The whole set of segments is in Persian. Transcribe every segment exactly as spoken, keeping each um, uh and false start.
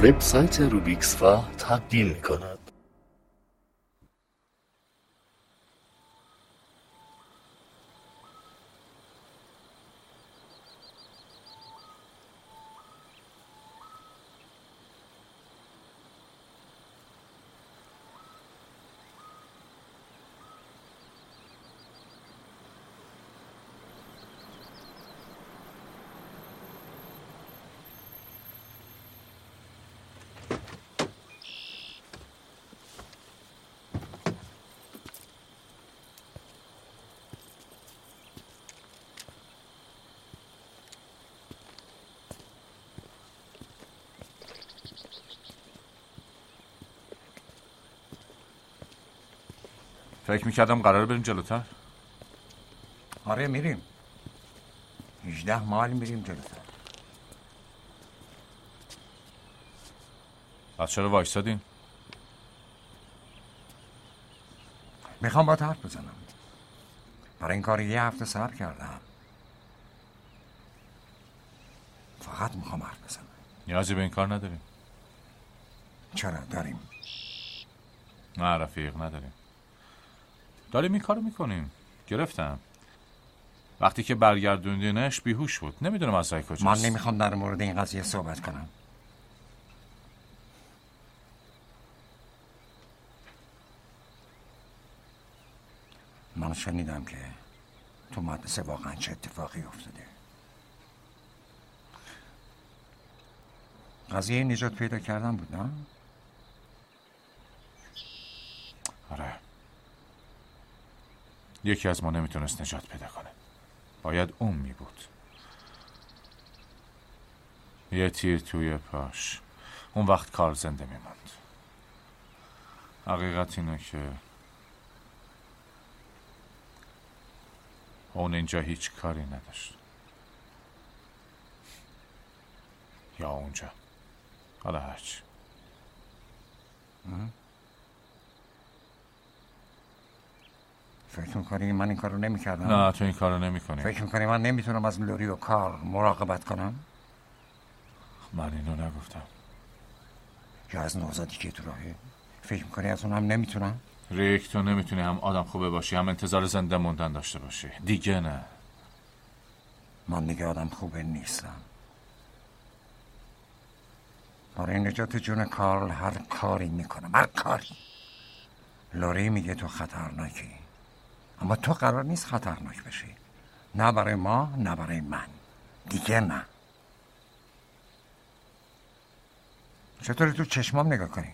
وبسایت روبیکسفا تبدیل می‌کند. فکر میکردم قراره بریم جلوتر. آره میریم. هجده مایل میریم جلوتر. از چرا وایسادین؟ میخوام با حرف بزنم. برای این کار یه هفته صبر کردم. فقط میخوام حرف بزنم. نیازی به این کار نداریم. چرا داریم؟ نه رفیق نداریم. داریم این کارو میکنیم. گرفتم. وقتی که برگردوندینش بیهوش بود. نمیدونم از رای کجاست. من نمیخوام در مورد این قضیه صحبت کنم. من شنیدم که تو مدرسه واقعا چه اتفاقی افتاده. قضیه نجات پیدا کردن بود نه؟ آره. یکی از ما نمیتونست نجات پیدا کنه. باید اون می بود. یه تیر توی پاش. اون وقت کار زنده میموند. حقیقت اینه که اون اینجا هیچ کاری نداشت. یا اونجا. حالا هرچی. فکر میکنی من این کارو نمی کردم؟ نه تو این کارو نمی کنی. فکر میکنی من نمیتونم از لوری و کار مراقبت کنم؟ من اینو نگفتم. یا از نوزادی که تو راهه؟ فکر میکنی از اونم نمیتونم؟ ریک تو نمیتونی هم آدم خوبه باشی هم انتظار زنده موندن داشته باشی. دیگه نه. من دیگه آدم خوبه نیستم. برای نجات جون کارل هر کاری میکنم. هر کاری. لوری میگه تو خطرناکی، اما تو قرار نیست خطرناک بشی. نه برای ما نه برای من. دیگه نه. چطوری تو چشمام نگاه کنی؟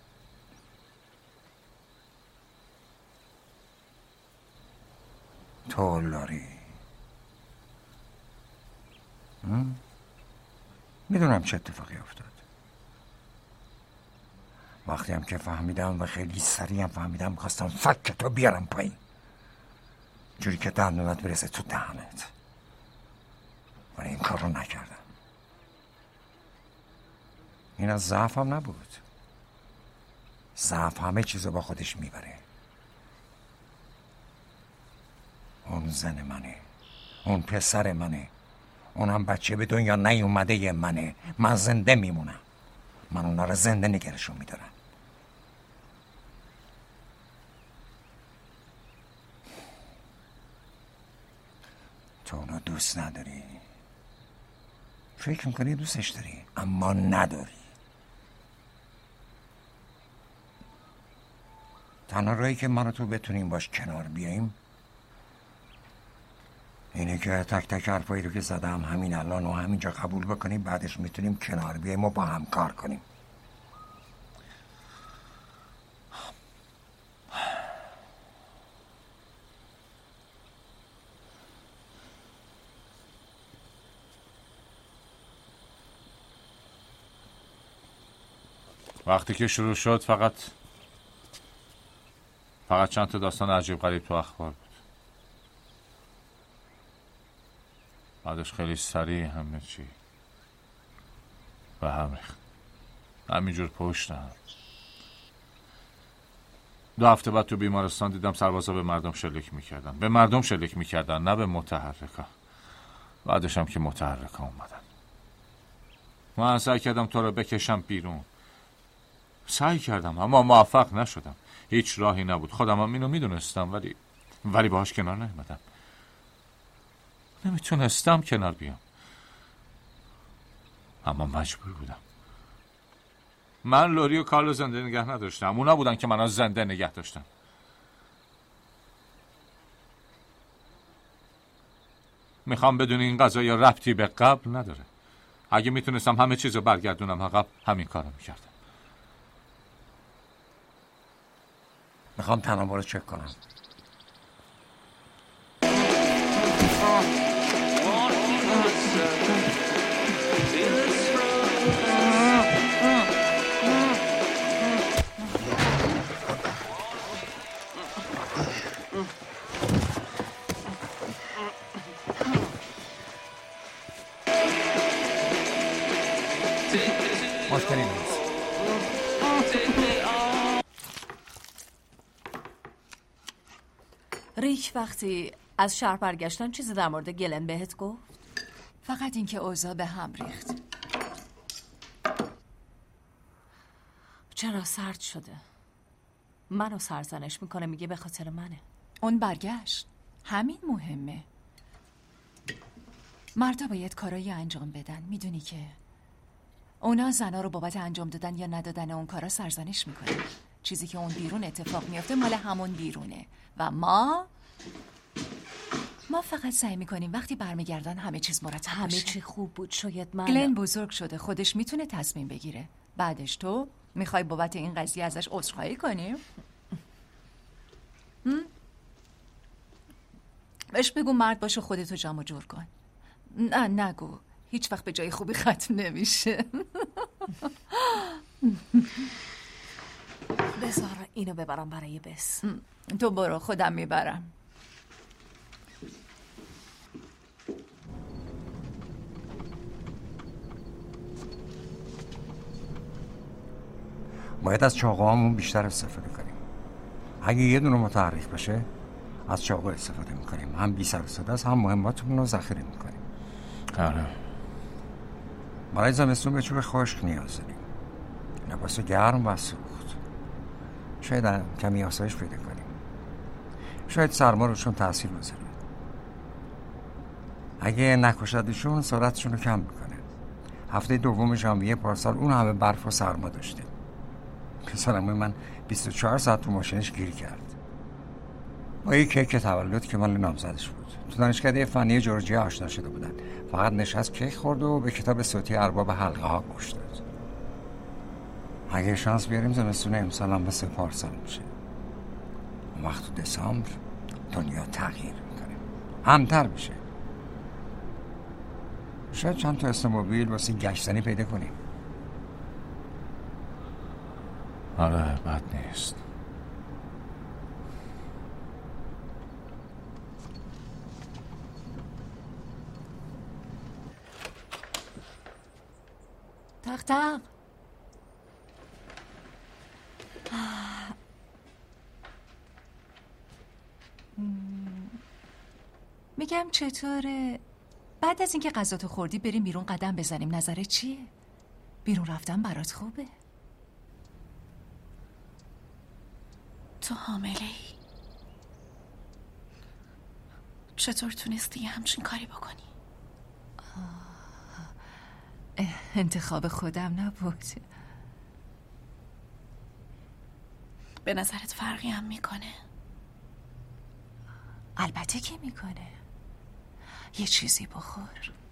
تو لوری میدونم چه اتفاقی افتاد. وقتی هم که فهمیدم و خیلی سریع هم فهمیدم خواستم فک تو بیارم پایین، جوری که دندونت برسه تو دهنت، ولی این کار رو نکردم. این از ضعف هم نبود. ضعف همه چیزو با خودش میبره. اون زن منه، اون پسر منه، اونم بچه به دنیا نیومده منه. من زنده میمونم. من اونا رو زنده نگرشون میدارم. تو اونو دوست نداری. فکر میکنی دوستش داری اما نداری. تنها راهی که من و تو بتونیم باش کنار بیاییم اینه که تک تک حرفایی رو که زدم همین الان و همینجا قبول بکنیم. بعدش میتونیم کنار بیاییم و با هم کار کنیم. وقتی که شروع شد فقط فقط چند تا داستان عجیب غریب تو اخبار بود. بعدش خیلی سریع همه چی به هم ریخت. همینجور پشتم. دو هفته بعد تو بیمارستان دیدم سربازا به مردم شلیک میکردن. به مردم شلیک میکردن نه به متحرکا. بعدش هم که متحرکا اومدن. من سعی کردم تو رو بکشم بیرون، سعی کردم اما موفق نشدم. هیچ راهی نبود، خودم هم اینو میدونستم، ولی ولی باهاش کنار نیومدم. نمیتونستم کنار بیام، اما مجبور بودم. من لوری و کارلو زنده نگه نداشتم، اونا بودن که منو زنده نگه داشتن. میخوام بدونی این قضایا ربطی به قبل نداره. اگه میتونستم همه چیزو برگردونم عقب، همین کارو میکردم. میخوام تنابا رو چک کنم. مشکلی نیست. ریک وقتی از شهر برگشتن چیزی در مورد گلن بهت گفت؟ فقط اینکه اوضاع به هم ریخت. چرا سرد شده؟ منو سرزنش میکنه، میگه به خاطر منه. اون برگشت، همین مهمه. مردا باید کارایی انجام بدن، میدونی که اونا زنا رو بابت انجام دادن یا ندادن اون کارا سرزنش میکنن. چیزی که اون بیرون اتفاق میفته مال همون بیرونه و ما ما فقط سعی میکنیم وقتی برمیگردن همه چیز مرتب همه باشه. چی خوب بود، شاید من گلن بزرگ شده، خودش میتونه تصمیم بگیره. بعدش تو میخوای بابت این قضیه ازش عذرخواهی کنیم؟ بهش بگو مرد باشه، خودتو جمع جور کن. نه نگو، هیچ وقت به جای خوبی ختم نمیشه. بذار اینو ببرم برای بس. تو برو، خودم میبرم. باید از چاقوهامون بیشتر استفاده کنیم. اگه یه دونه متحرک بشه از چاقو استفاده میکنیم، هم بی سر و صدا است، هم مهماتمون رو ذخیره میکنیم. آره. برای زمستون به چوب خشک نیاز داریم، لباس گرم و سوخت. شاید هم کمی آسایش پیدا کنیم. شاید سرما روشون تاثیر بذاره. اگه نکشدشون سرعتشون رو کم میکنه. هفته دوم ژانویه پارسال اون همه برف و سرما داشته. پسرم من بیست و چهار ساعت تو ماشینش گیر کرد. با یک کیک تولد که مال نامزدش بود. تو دانشکده فنی جورجیا آشنا شده بودن. فقط نشست کیک خورد و به کتاب صوتی ارباب حلقه ها گوش داد. اگه شانس بیاریم زمستون امسال هم مثل پارسال میشه. اون وقت تو دسامبر دنیا تغییر میکنه، همتر میشه. شاید چند تا استموبیل واسه گشتنی پیدا کنیم. آره بد نیست. تق تق. میگم چطوره بعد از اینکه غذاتو خوردی بریم بیرون قدم بزنیم؟ نظرت چیه؟ بیرون رفتن برات خوبه؟ تو حامله ای؟ چطور تونستی همچین کاری بکنی؟ انتخاب خودم نبود. به نظرت فرقی هم میکنه؟ البته که میکنه. یه چیزی بخور.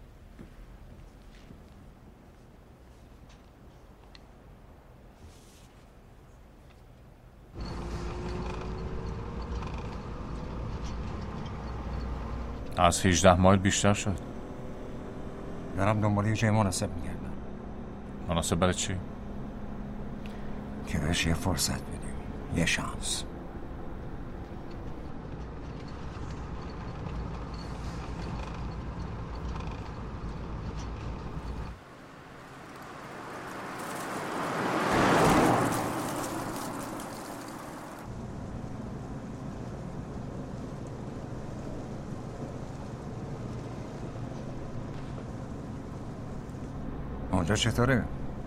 از هجده مایل بیشتر شد. دارم دنبال یه جای مناسب میگردم. مناسب برای چی؟ که بهش یه فرصت بدیم، یه شانس. اینجا چطوره؟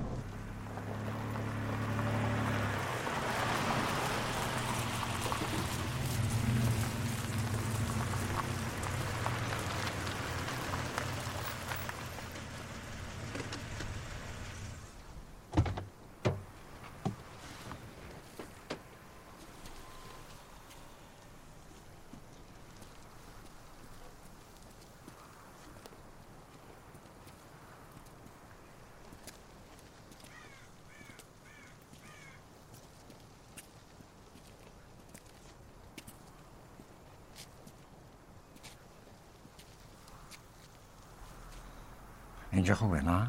اینجا خوبه نه؟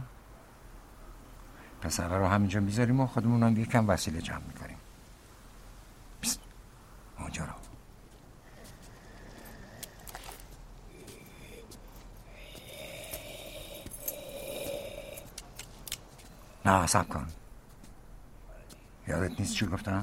پسره رو همینجا میذاریم و خودمون هم یکم وسیله جمع میکنیم. بس اونجا رو نه صبر کن. یادت نیست چی گفتم؟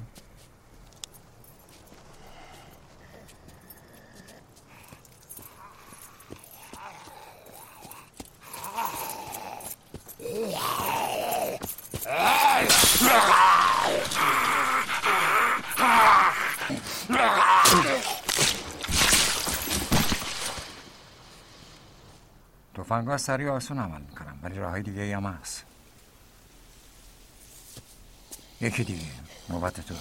تفنگ‌ها سریع و آسون عمل میکنم ولی راههای دیگه هم هست. یکی دیگه نوبت توه.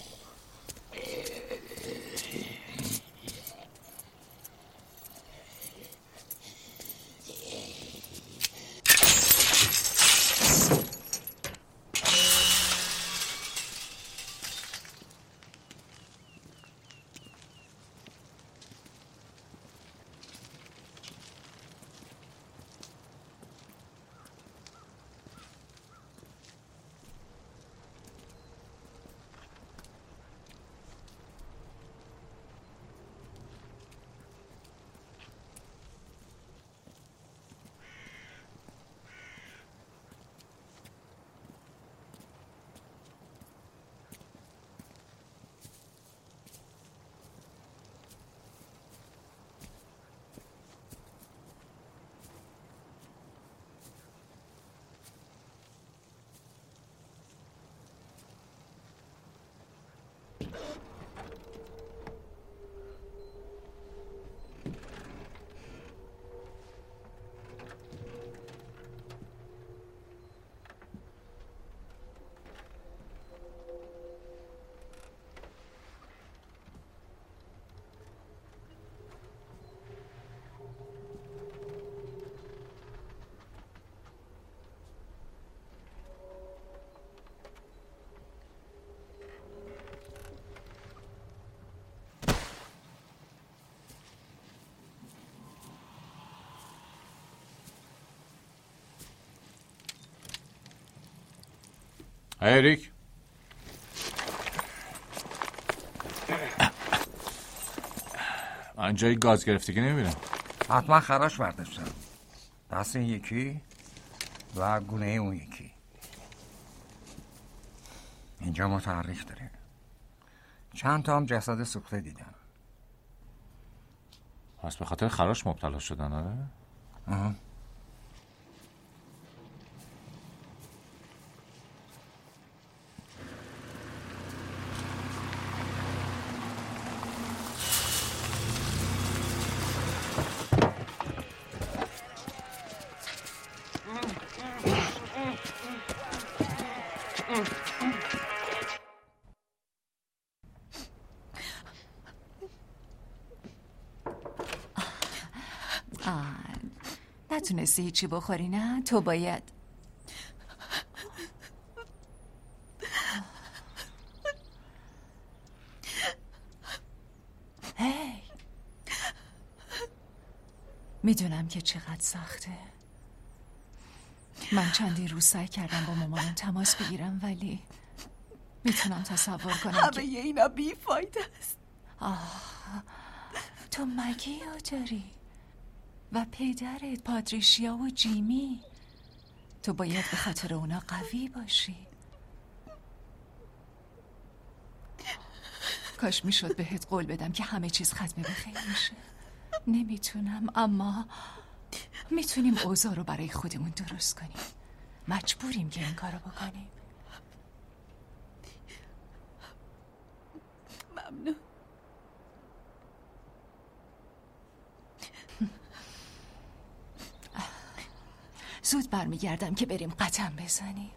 اریک من جای گاز گرفتگی نمیبینم. حتما خراش برداشتم. دست این یکی و گونه اون یکی. اینجا ما تحریک داریم. چند تا هم جسد سوخته دیدم. پس به خاطر خراش مبتلا شدن آره؟ آها. نتونستی هیچی بخوری نه؟ تو باید هی میدونم که چقدر سخته. من چندی روز سعی کردم با مامانم تماس بگیرم ولی میتونم تصور کنم همه که اینا بیفایده است. آه تو مگیو داری و پدرت پاتریشیا و جیمی. تو باید به خاطر اونا قوی باشی. کاش میشد بهت قول بدم که همه چیز ختم به خیر میشه. نمیتونم اما میتونیم اوضاع رو برای خودمون درست کنیم. مجبوریم که این کارو بکنیم. ممنون. زود برمیگردم که بریم قدم بزنیم.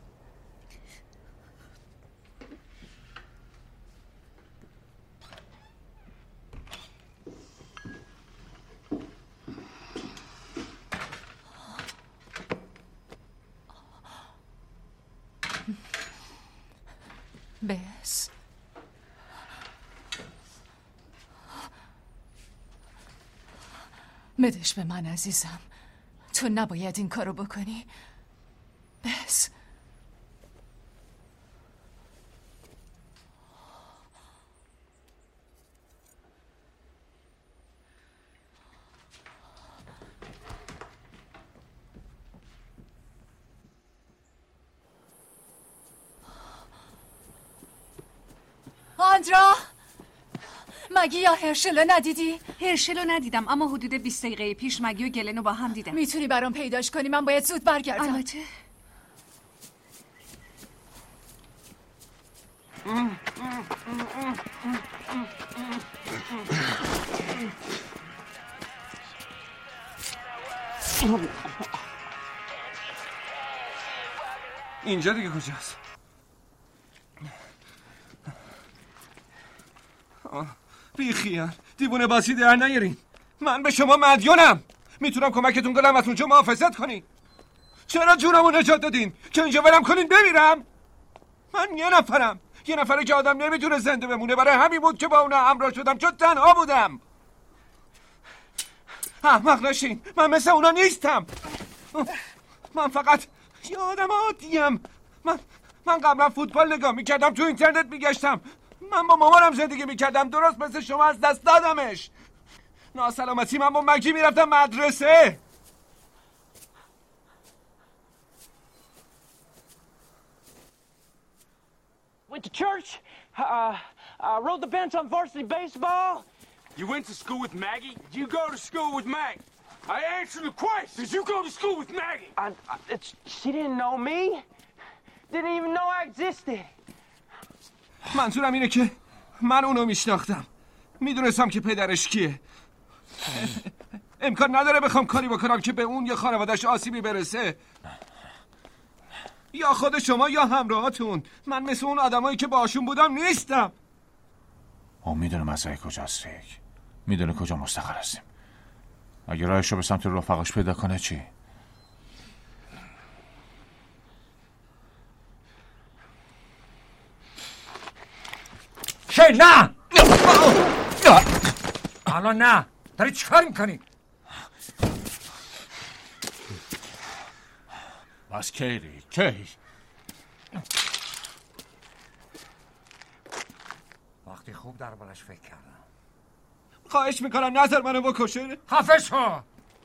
بس بدش به من عزیزم، تو نباید این کارو بکنی. بس آندرا، مگی یا هرشلو ندیدی؟ هرشلو ندیدم، اما حدود بیست دقیقه پیش مگی و گلنو با هم دیدم. میتونی برام پیداش کنی؟ من باید زود برگردم. البته. اینجا دیگه کجاست؟ بیخیال دیوونه بازی در نیارین. من به شما مدیونم، میتونم کمکتون کنم از اونجا محافظت کنین. چرا جونمو نجات دادین که اینجا ولم کنین بمیرم؟ من یه نفرم، یه نفره که آدم نمیتونه زنده بمونه. برای همین بود که با اونا همراه شدم، چون تنها بودم. احمق نشین، من مثل اونا نیستم. من فقط یه آدم عادیم. من من قبلا فوتبال نگاه میکردم، تو اینترنت میگشتم. من با مامانم زندگی میکردم، درست مثل شما از دست دادمش. ناسلامتی من با مگی میرفتم مدرسه. Went to church, uh, uh, rode the bench on varsity baseball. You went to school with Maggie? Did you go to school with Maggie? I answered the question. Did you go to school with Maggie? I, I, it's, she didn't know me. Didn't even know I existed. منظورم اینه که من اونو میشناختم، میدونستم که پدرش کیه. امکان نداره بخوام کاری بکنم که به اون یا خانواده‌اش آسیبی برسه، یا خود شما یا همراهاتون. من مثل اون آدمایی که باشون بودم نیستم. اون میدونه مسئله کجاست ریک، میدونه کجا مستقر هستیم. اگه راهش رو به سمت رفقاش پیدا کنه چی؟ شی نه الان نه، داری چیکار میکنی؟ بس کی ریک کی؟ وقتی خوب دربارش فکر کردم. خواهش میکنم نظر منو بکشه. خفه شو.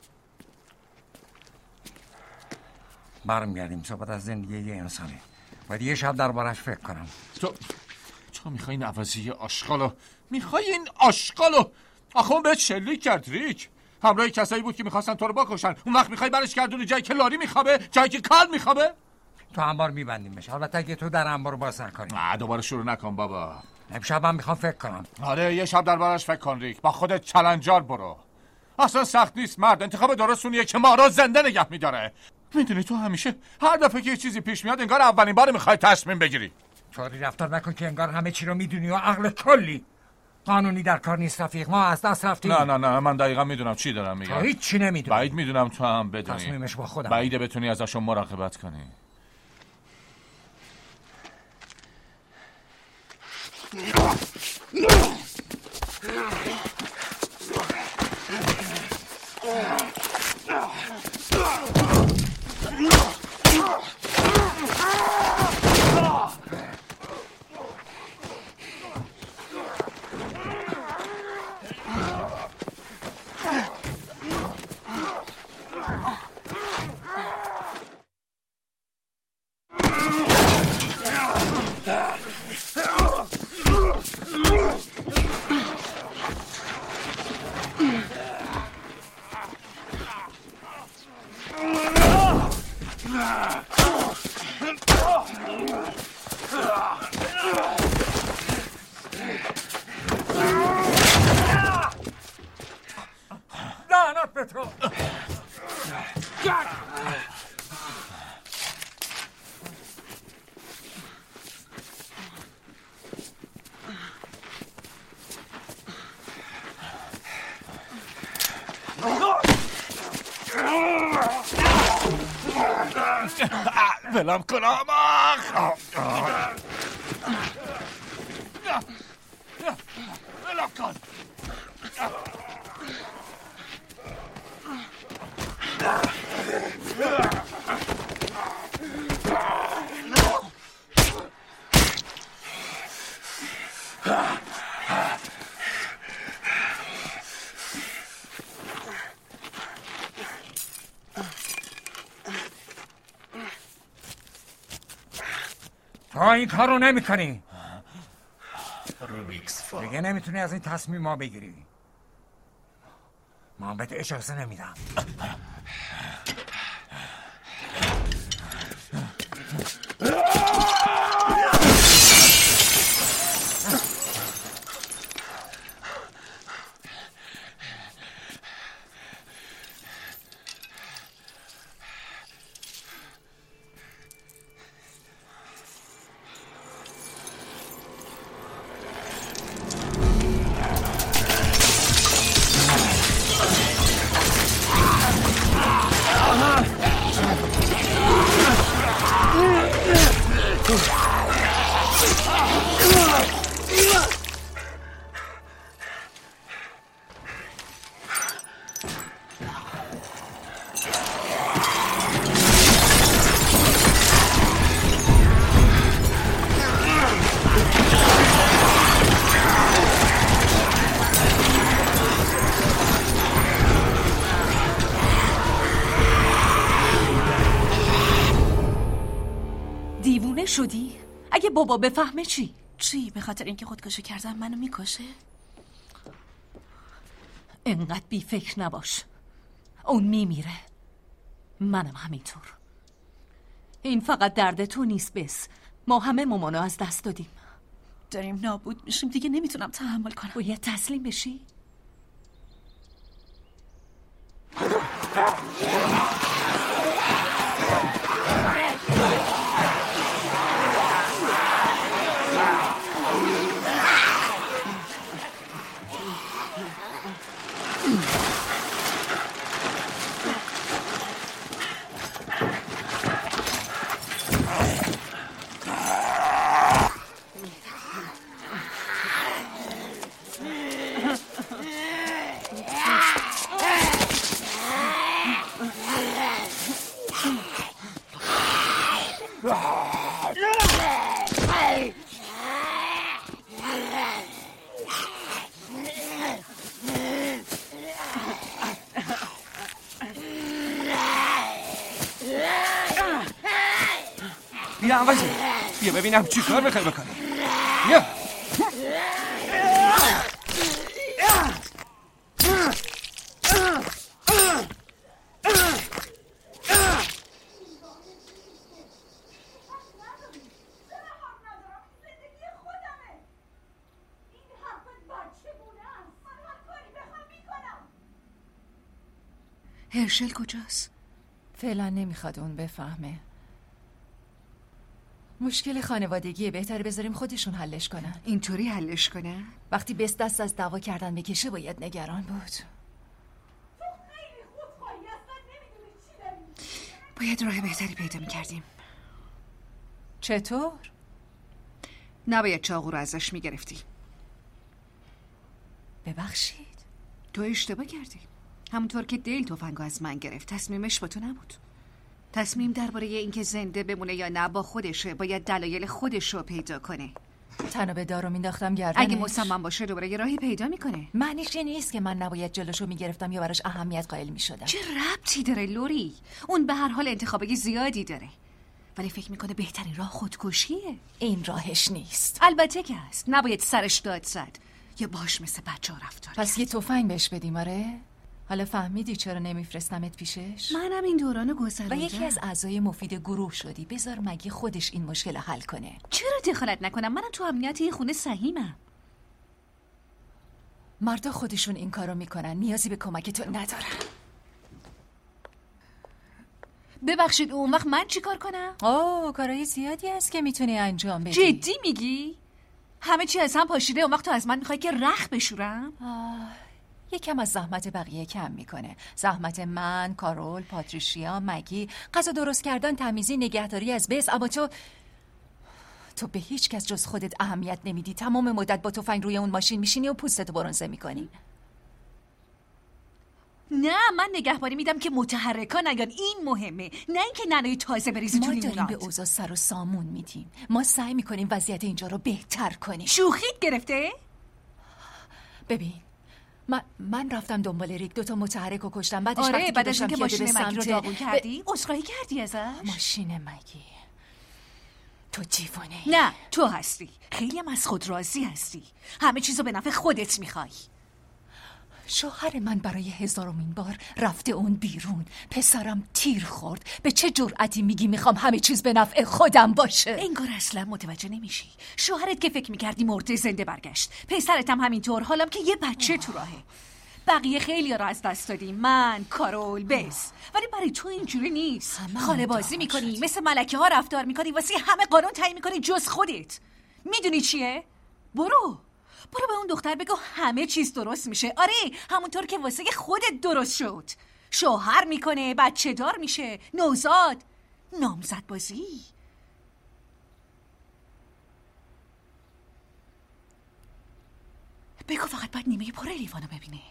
برمیگردیم صحبت از زندگی یه انسانی، باید یه شب دربارش فکر کنم. تو تو میخوای این عوضی آشغالو، میخوای این آشغالو؟ آخه اون بهت شلیک کرد ریک، همراه کسایی بود که میخواستن تو رو بکشن. اون وقت میخوای برش گردونی جایی که لاری میخوابه، جایی که کال میخوابه؟ تو انبار میبندیمش، البته اگه تو در انبار باز نکنی. نه دوباره شروع نکن بابا. امشب من میخوام فکر کنم. آره یه شب دربارش فکر کن ریک، با خودت چلنجار برو. اصلا سخت نیست مرد، انتخاب درستونیه که ما رو زنده نگه میداره. میدونی تو همیشه هر دفعه که یه چیزی پیش میاد انگار اولین بار میخوای تصمیم بگیری. طوری رفتار نکن که انگار همه چی رو میدونی و عقل کلی. قانونی در کار نیست رفیق، ما از دست رفتیم. نه نه نه من دقیقا میدونم چی دارم میگم. تو هیچ چی نمیدونی. بعید میدونم تو هم بدونی. تصمیمش با خودم. بعیده بتونی ازشون مراقبت کنی. ولم کن آماخ. ولم کن. تو این کار رو نمی کنی. روبیکس فا دیگه نمیتونی از این تصمیم ما بگیری. من بهت اجازه نمیدم. شدی؟ اگه بابا بفهمه چی؟ چی؟ به خاطر اینکه خودکشی کردم منو میکشه؟ انقدر بی فکر نباش. اون میمیره، منم همینطور. این فقط درد تو نیست بس. ما همه مامانو از دست دادیم. داریم نابود میشیم، دیگه نمیتونم تحمل کنم. باید تسلیم بشی؟ بیا عوضی، بیا ببینم چی کار بخوای بکنی. بیا هرشل کجاست؟ فعلا نمیخواد اون بفهمه. مشکل خانوادگیه، بهتره بذاریم خودشون حلش کنن. اینطوری حلش کنن؟ وقتی بس دست از دعوا کردن بکشه باید نگران بود. باید راه بهتری پیدا میکردیم. چطور؟ نباید چاقو رو ازش میگرفتی. ببخشید، تو اشتباه کردی. همونطور که دیل تفنگو از من گرفت، تصمیمش با تو نبود. تصمیم درباره اینکه زنده بمونه یا نه با خودشه. باید دلایل خودش رو پیدا کنه. تنو به دارو مینداختم گردنش. اگه مصمم باشه دوباره یه راهی پیدا میکنه. معنیش این نیست که من نباید جلوشو میگرفتم یا براش اهمیت قائل میشدم. چه ربطی داره لوری؟ اون به هر حال انتخابای زیادی داره، ولی فکر میکنه بهترین راه خودکشیه. این راهش نیست. البته که هست. نباید سرش داد زد یا باش مثل بچه ها رفتار پس یه تفنگ بهش بدیم. آره؟ حالا فهمیدی چرا نمیفرستمت پیشش؟ منم این دورانو گذروندم. و یکی از اعضای مفید گروه شدی. بذار مگی خودش این مشکل رو حل کنه. چرا دخالت نکنم؟ منم تو امنیت این خونه سهیمم. مردا خودشون این کارو میکنن، نیازی به کمک تو ندارن. ببخشید اون وقت من چی کار کنم؟ اوه کارهای زیادی هست که میتونی انجام بدی. جدی میگی؟ همه چی از هم پاشیده، اون وقت تو از من میخوای که رخ بشورم؟ آه. یکم از زحمت بقیه کم میکنه. زحمت من، کارول، پاتریشیا، مگی، غذا درست کردن، تمیزی، نگهداری از بس. اما تو تو به هیچ کس جز خودت اهمیت نمیدی. تمام مدت با تفنگ روی اون ماشین میشینی و پوستتو برنزه میکنی. نه، من نگهبانی میدم که متحرکا نگن. این مهمه، نه اینکه ننوی تازه بریزی تو لیموناد. ما داریم به اوضاع سر و سامون میدیم. ما سعی میکنیم وضعیت اینجا رو بهتر کنیم. شوخیت گرفته؟ ببین، من من رفتم دنبال ریک، دوتا متحرک رو کشتم. بعدش آره، وقتی بعد که از اینکه داشتم ماشین پیاده مگی رو به سمت داغون کردی عذرخواهی کردی ازش؟ ماشین مگی تو دیوانه. نه، تو هستی. خیلی هم از خود راضی هستی. همه چیزو به نفع خودت میخوای. شوهر من برای هزارمین بار رفته اون بیرون. پسرم تیر خورد. به چه جرأتی میگی میخوام همه چیز به نفع خودم باشه؟ انگار اصلا متوجه نمیشی. شوهرت که فکر میکردی مرده زنده برگشت. پسرت هم همینطور، حالم که یه بچه تو راهه. بقیه خیلی را از دست دادیم، من، کارول، بس. ولی برای تو اینجوری نیست. خاله بازی میکنی، مثل ملکه ها رفتار میکنی، واسه همه قانون تعیین میکنی جز خودت. میدونی چیه؟ برو برو به اون دختر بگو همه چیز درست میشه. آره، همونطور که واسه خودت درست شد. شوهر میکنه، بچه دار میشه، نوزاد، نامزد بازی. بگو فقط باید نیمه پر لیوانو ببینه.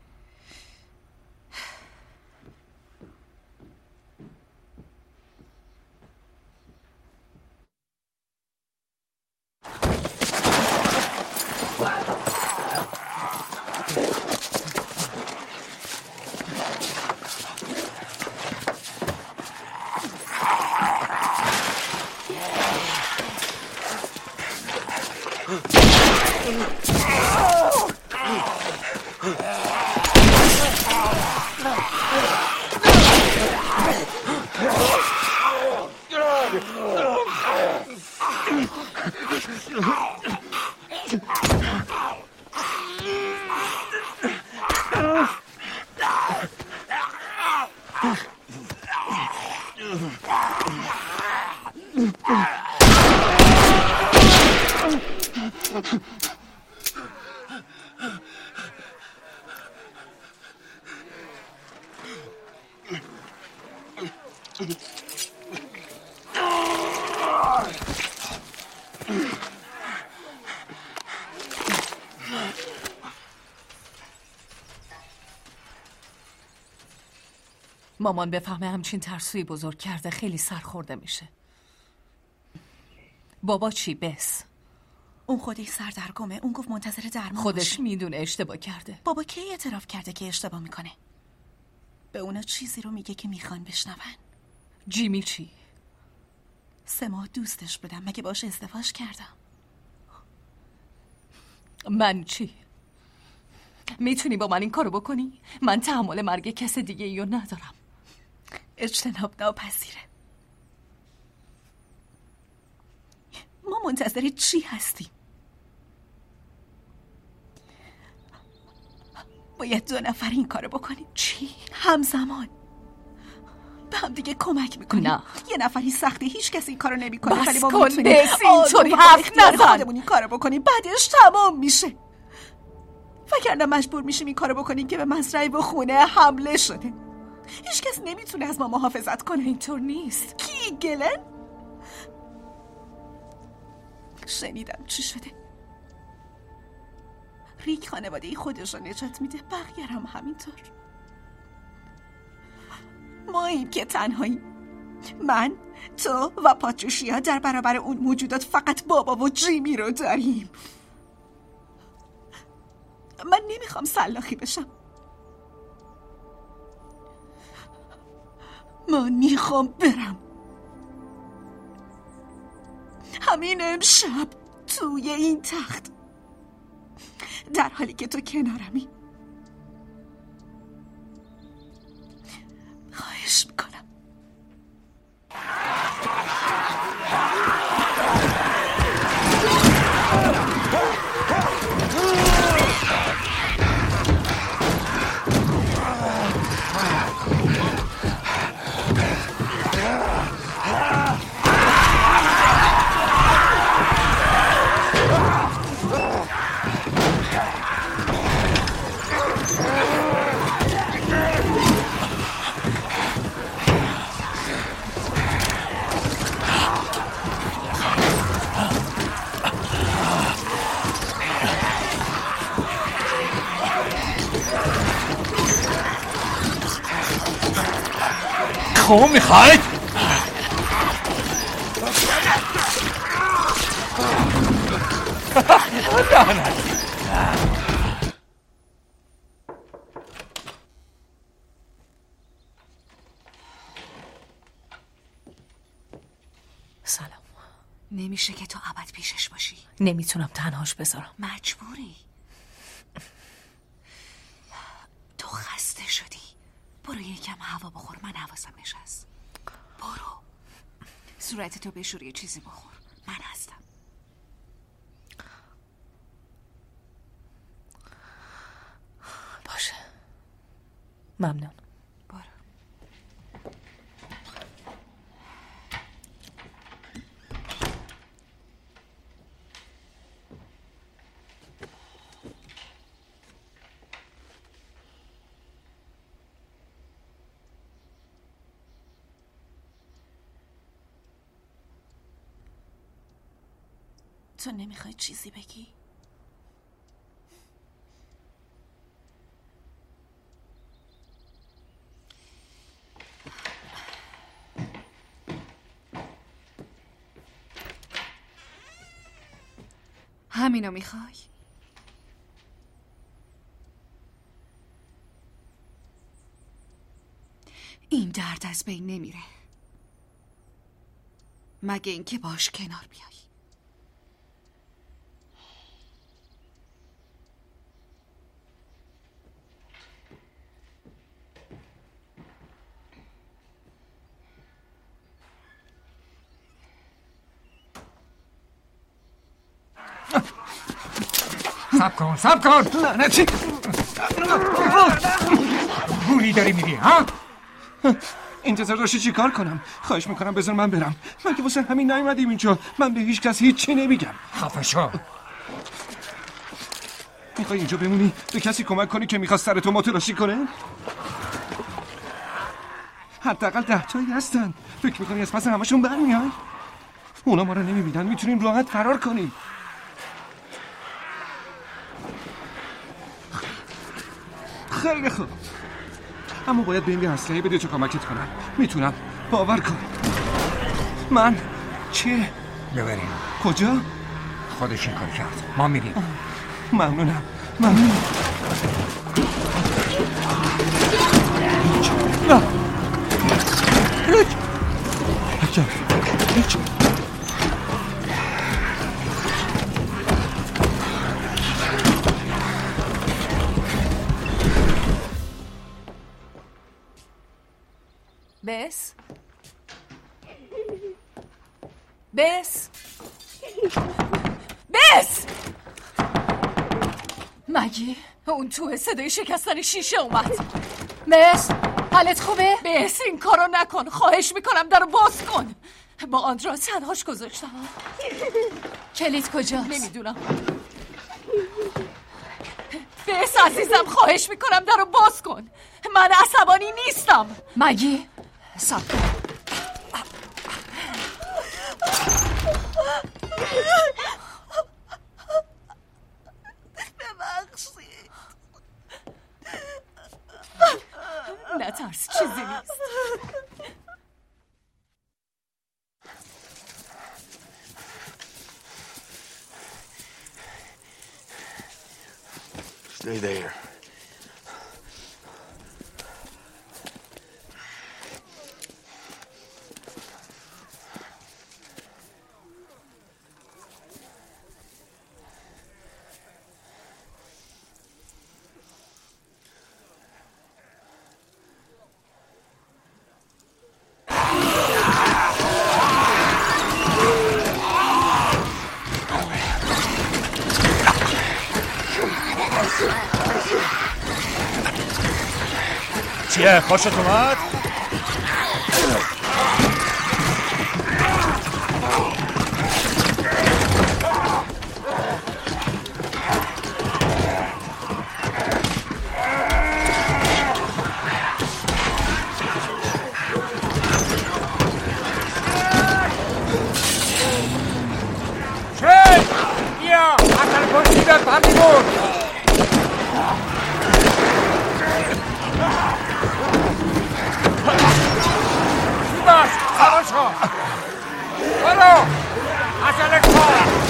مامان بفهمه همچین ترسوی بزرگ کرده خیلی سرخورده میشه. بابا چی بس؟ اون خودش سردرگمه. اون گفت منتظر درمان خودش باشه. میدونه اشتباه کرده. بابا کی اعتراف کرده که اشتباه میکنه؟ به اونا چیزی رو میگه که میخوان بشنون. جیمی چی؟ سه ماه دوستش بودم، مگه باش ازدواج کردم؟ من چی؟ میتونی با من این کارو بکنی؟ من تحمل مرگ کس دیگه ایو ندارم. اجتناب ناپذیره. ما منتظر چی هستیم؟ باید دو نفر این کارو بکنیم. چی؟ همزمان به هم دیگه کمک میکنیم. نه، یه نفری سخته، هیچ کسی این کارو نمیکنه. بس ولی ما کن میتونیم بس، اینطوری حرف نزن. خودمون این کارو بکنیم، بعدش تمام میشه. وگرنه مجبور میشیم این کارو بکنیم که به مزرعه و خونه حمله شده. هیچ کس نمیتونه از ما محافظت کنه. اینطور نیست. کی؟ گلن؟ شنیدم چی شده. ریک خانواده خودش رو نجات میده، بقیه هم همینطور. ما این که تنهایی، من، تو و پاتریشیا در برابر اون موجودات فقط بابا و جیمی رو داریم. من نمیخوام سلاخی بشم. من میخوام برم. همین امشب توی این تخت، در حالی که تو کنارمی. خواهش میکنم. خب میخواید؟ سلام. نمیشه که تو ابد پیشش باشی. نمیتونم تنهاش بذارم. مجبوری. تو خسته شدی. برو یکم هوا بخور. من حواسم نشست. برو صورت تو بشور یه چیزی بخور. من هستم. باشه. ممنون. برو. تو نمیخوای چیزی بگی؟ همینو میخوای؟ این درد از بین نمیره مگه اینکه باش کنار بیای. سب کن سب کن لعنتی گوری داری میری ها؟ انتظار داشتی چی کار کنم؟ خواهش میکنم بذار من برم. من که واسه همین نیومدیم اینجا. من به هیچ کس هیچی نمیگم. خفه شو. میخوای اینجا بمونی به کسی کمک کنی که میخواست سر تو متلاشی کنه؟ حداقل ده تایی هستن. فکر میکنی از پس همشون برمیای؟ اونا ما رو نمیبینن. میتونیم راحت فرار کنیم. خیلی خوب، اما باید به این یه اسلحه بده تا کمکت کنم. میتونم، باور کن. من چیه؟ ببریم. کجا؟ خودش این کار کرد. ما میریم. ممنونم ممنونم. نه هیچ هیچ هیچ بس بس بس مگی اون توه صدای شکستن شیشه اومد. بس حالت خوبه؟ بس این کارو نکن، خواهش میکنم درو باز کن. با آندرا تنهاش گذاشتم. کلید کجاست؟ نمیدونم. بس عزیزم خواهش میکنم درو باز کن. من عصبانی نیستم. مگی سب کن. ببخشید. نترس، چیزی نیست. Stay there. چیه؟ خوشت اومد؟ چه؟ بیا اصلا پرسیدت برمی بود. سوار شو. برو عجله کن.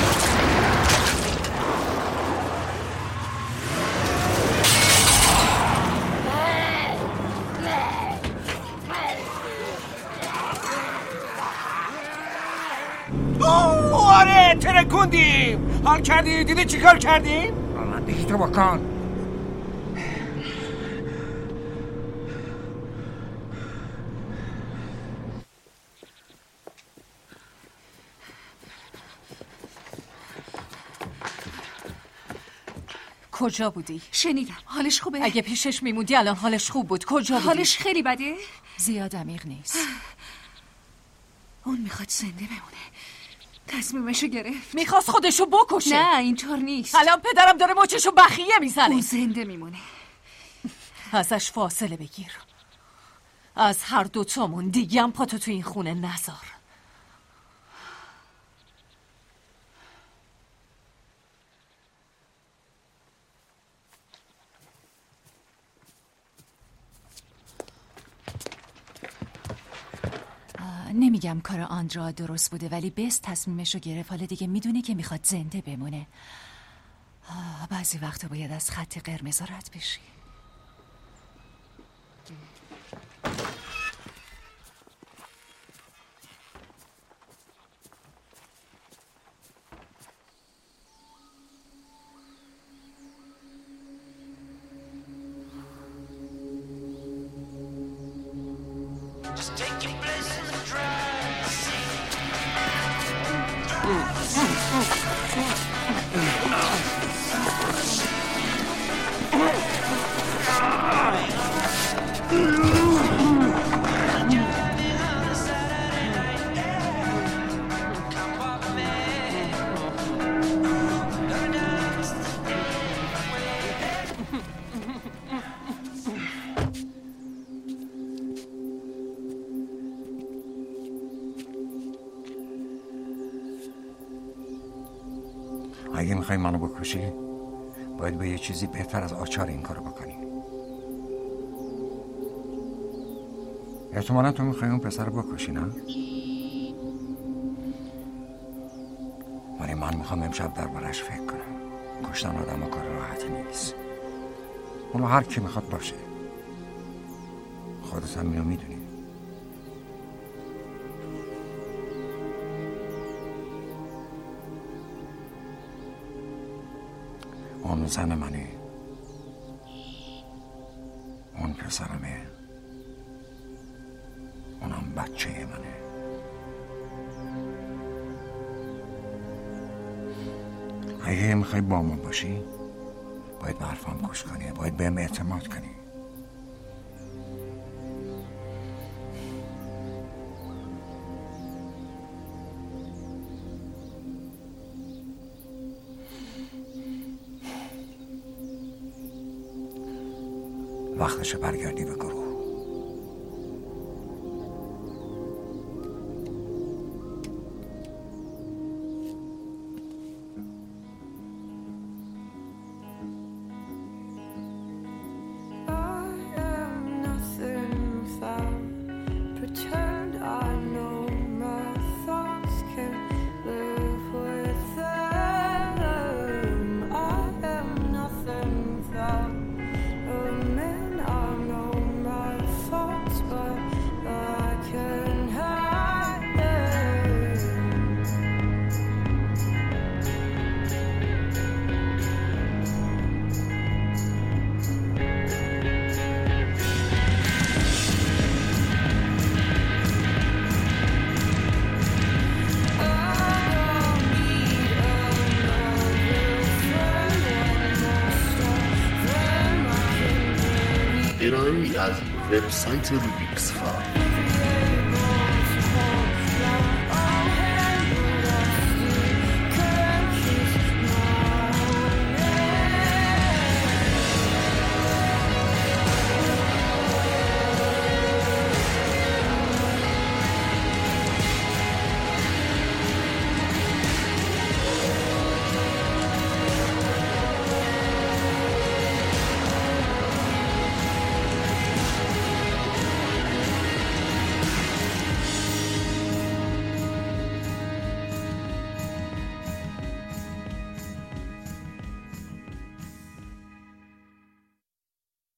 آره ترکوندیم. حال کردی؟ دیدی چی کار کردیم؟ رانندگی تو بکن. کجا بودی؟ شنیدم. حالش خوبه؟ اگه پیشش میموندی الان حالش خوب بود. کجا بودی؟ حالش خیلی بده؟ زیاد عمیق نیست. اون میخواد زنده بمونه. تصمیمشو گرفت. میخواست خودشو بکشه. نه اینطور نیست. الان پدرم داره مچشو بخیه میزنه. اون زنده میمونه. ازش فاصله بگیر. از هر دوتامون دیگه هم پاتو تو این خونه نذار. نمیگم کار آندرا درست بوده ولی بس تصمیمشو گرفت. حالا دیگه میدونه که میخواد زنده بمونه. بعضی وقتا باید از خط قرمز رد بشی. اگه میخوای منو بکشی باید به یه چیزی بهتر از آچار این کارو بکنی. احتمالا تو میخوای اون پسر رو بکشی نه؟ ولی من میخوام امشب دربارش فکر کنم. کشتن آدم ها کار راحتی نیست. اونو هر کی میخواد باشه. خودت هم اینو میدونی. اون زن منه. اون پسرمه. اونم بچه منه. اگه میخوای با ما باشی باید به حرفام گوش کنی. باید بهم اعتماد کنی. وقتش برگردی به گروه. ارائه‌ای از وبسایت روبیکس فا.